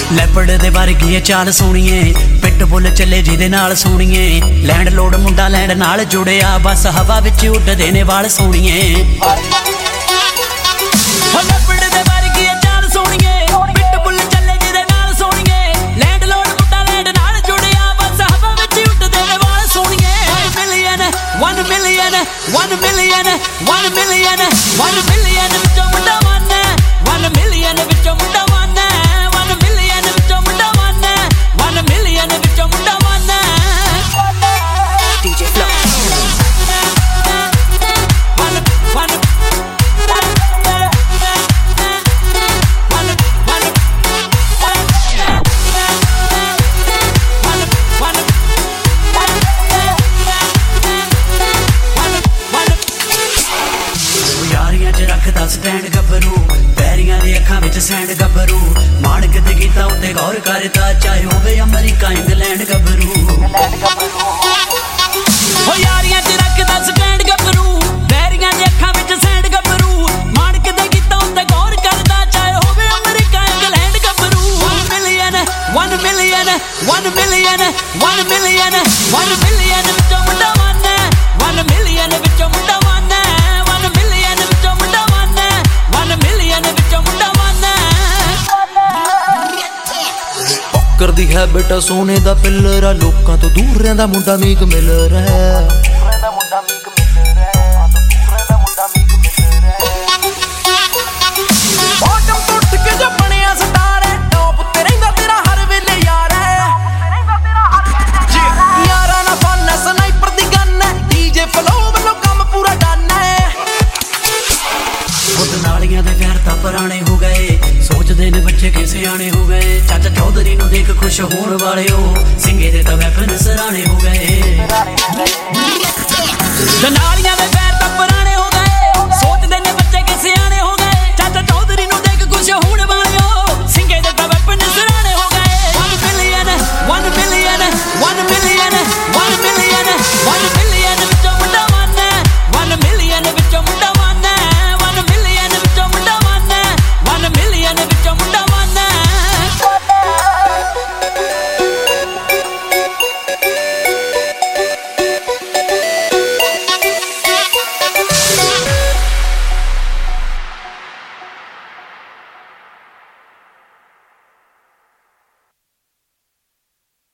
ਲੈਪੜ ਦੇ ਵਰਗੀ ਏ ਚਾਲ ਸੋਣੀਏ, ਪਿੱਟ ਬੁੱਲ ਚੱਲੇ ਜਿਹਦੇ ਨਾਲ ਸੋਣੀਏ। ਲੈਂਡ ਲੋਡ ਮੁੰਡਾ ਲੈਂਡ ਨਾਲ ਜੁੜਿਆ, ਬਸ ਹਵਾ ਵਿੱਚ ਉੱਡਦੇ ਨੇ ਵਾਲ ਸੋਣੀਏ। ਲੈਪੜ ਦੇ ਵਰਗੀ ਏ ਚਾਲ ਸੋਣੀਏ, ਪਿੱਟ ਬੁੱਲ ਚੱਲੇ ਜਿਹਦੇ ਨਾਲ ਸੋਣੀਏ। ਲੈਂਡ ਲੋਡ ਮੁੰਡਾ ਲੈਂਡ ਨਾਲ ਜੁੜਿਆ, ਬਸ ਹਵਾ ਵਿੱਚ ਉੱਡਦੇ ਨੇ ਵਾਲ ਸੋਣੀਏ। 1 million 1 million 1 million 1 million 1 million ਵਿੱਚੋਂ ਮੁੰਡਾ 1 ਮਿਲੀਅਨ ਵਿੱਚੋਂ ਮੁੰਡਾ 1 ਮਿਲੀਅਨ ਵਿੱਚੋਂ ਮੁੰਡਾ 1 ਮਿਲੀਅਨ ਵਿੱਚੋਂ ਮੁੰਡਾ 1 DJ Flow 'ਚ ਰੱਖਦਾ ਸਟੈਂਡ ਗੱਭਰੂ, ਪੈਰੀਆਂ ਦੀ ਅੱਖਾਂ ਵਿੱਚ ਸੈਂਡ ਗੱਭਰੂ। ਮਾਣਕ ਦੇ ਗੀਤਾਂ ਉੱਤੇ ਗੌਰ ਕਰਦਾ, ਚਾਹੇ ਹੋਵੇ ਅਮਰੀਕਾ ਇੰਗਲੈਂਡ ਗੱਭਰੂ। ਹੋ ਯਾਰੀਆਂ 'ਚ ਰੱਖਦਾ ਸਟੈਂਡ ਗੱਭਰੂ, ਪੈਰੀਆਂ ਦੀ ਅੱਖਾਂ ਵਿੱਚ ਸੈਂਡ ਗੱਭਰੂ। ਮਾਣਕ ਦੇ ਗੀਤਾਂ ਉੱਤੇ ਗੌਰ ਕਰਦਾ, ਚਾਹੇ ਹੋਵੇ ਅਮਰੀਕਾ ਇੰਗਲੈਂਡ ਗੱਭਰੂ। 1 million 1 million 1 million 1 million 1 million ਵਿੱਚੋਂ ਮੁੰਡਾ 1 ਮਿਲੀਅਨ ਵਿੱਚੋਂ ਮੁੰਡਾ 1 ਮਿਲੀਅਨ ਵਿੱਚੋਂ ਮੁੰਡਾ 1 ਮਿਲੀਅਨ ਵਿੱਚੋਂ ਮੁੰਡਾ 1 ਕਰਦੀ ਹੈ ਬੇਟਾ ਸੋਨੇ ਦਾ ਪਿੱਲਰ ਆ, ਲੋਕਾਂ ਤੋਂ ਦੂਰ ਰਹਿੰਦਾ ਮੁੰਡਾ ਮੀਕ ਮਿਲਰ ਹੈ। ਬਾਟਮ ਤੋਂ ਉੱਠ ਕੇ ਜੋ ਬਣਿਆ ਸਟਾਰ ਹੈ, ਟੌਪ ਉੱਤੇ ਰਹਿੰਦਾ ਤੇਰਾ ਹਰ ਵੇਲੇ ਯਾਰ ਹੈ। ਯਾਰਾਂ ਨਾਲ ਫਨ ਸਨਾਈਪਰ ਦੀ ਗਨ ਹੈ, DJ Flow ਵੱਲੋਂ ਕੰਮ ਪੂਰਾ ਡਨ ਹੈ। ਖੁਦ ਨਾਲੀਆਂ ਦੇ ਪਿਆਰ ਤਾਂ ਪੁਰਾਣੇ ਹੋ ਗਏ, ਸੋਚਦੇ ਨੇ ਬੱਚੇ ਕਿ ਸਿਆਣੇ ਹੋ ਗਏ। ਚਾਚਾ ਚੌਧਰੀ ਨੂੰ ਦੇਖ ਖੁਸ਼ ਹੋਣ ਵਾਲਿਓ, ਸਿੰਘੇ ਦੇ ਤਾਂ ਵੈਪਨ ਸਰਾਣੇ ਹੋ ਗਏ। ਨਾਲੀਆਂ ਦੇ